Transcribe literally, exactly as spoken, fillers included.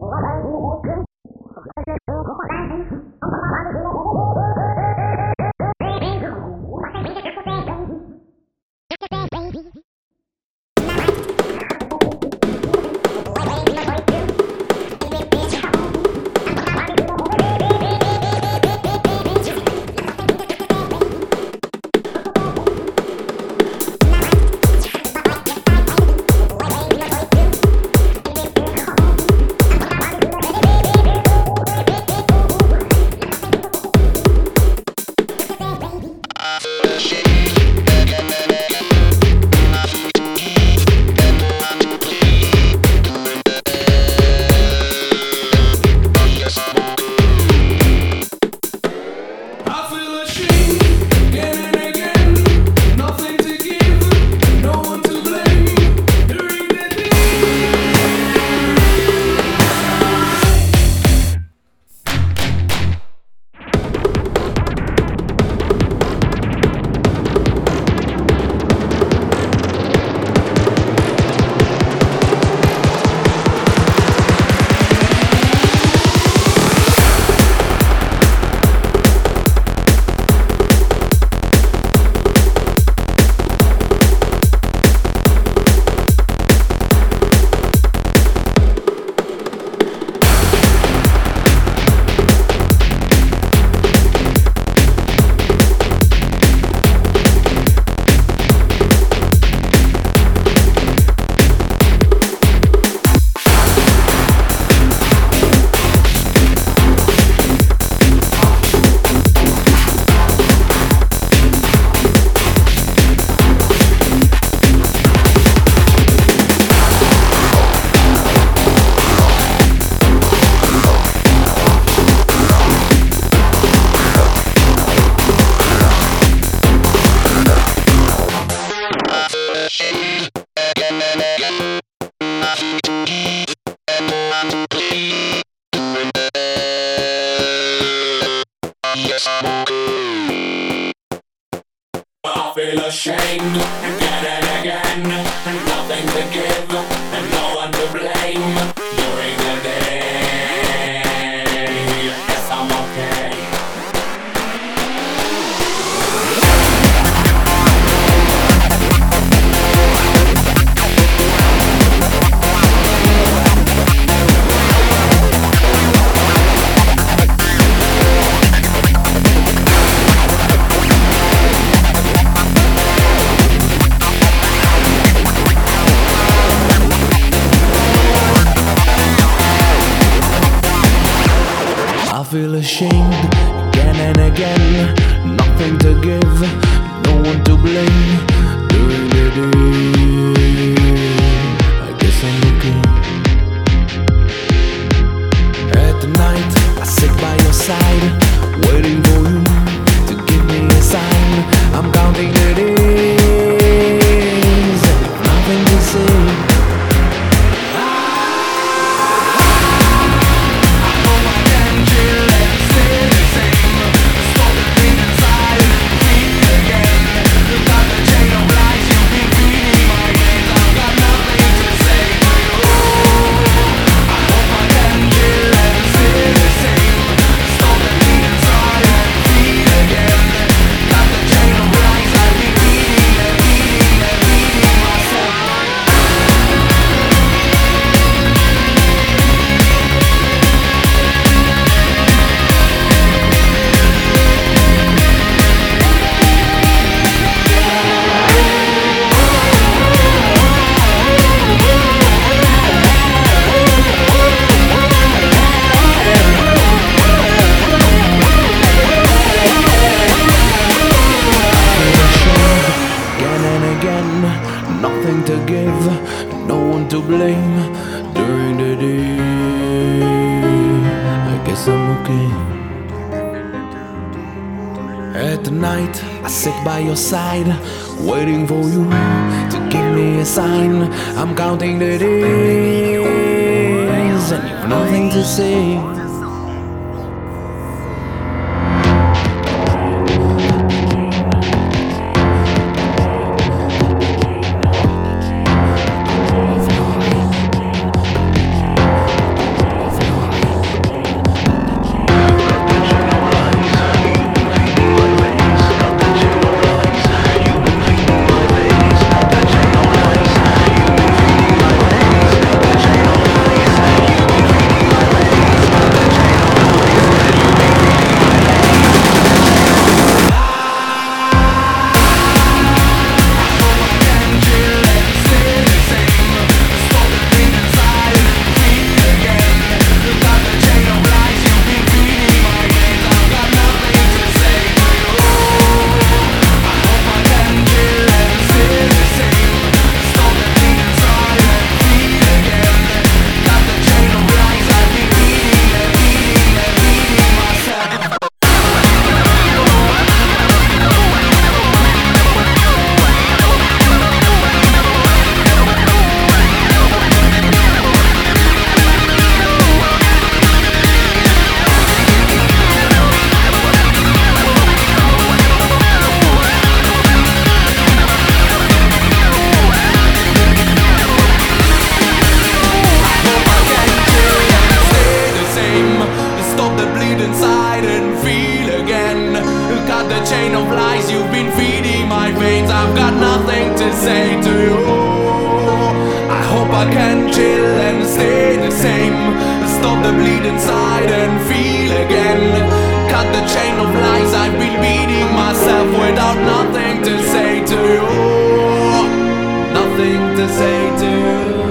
I feel ashamed again and again, and nothing to give, and no one to blame. During the day, yes, I'm okay. I feel ashamed again and again, nothing to give, no one to blame. During the day, I guess I'm okay. At the night, I sit by your side, waiting for you to give me a sign. I'm counting the days, nothing to say. Nothing to give, no one to blame. During the day, I guess I'm okay. At the night, I sit by your side, waiting for you to give me a sign. I'm counting the days, and you've nothing to say. flame. Stop the bleed inside and feel again. Cut the chain of lies I've been beating myself without nothing to say to you. Nothing to say to you.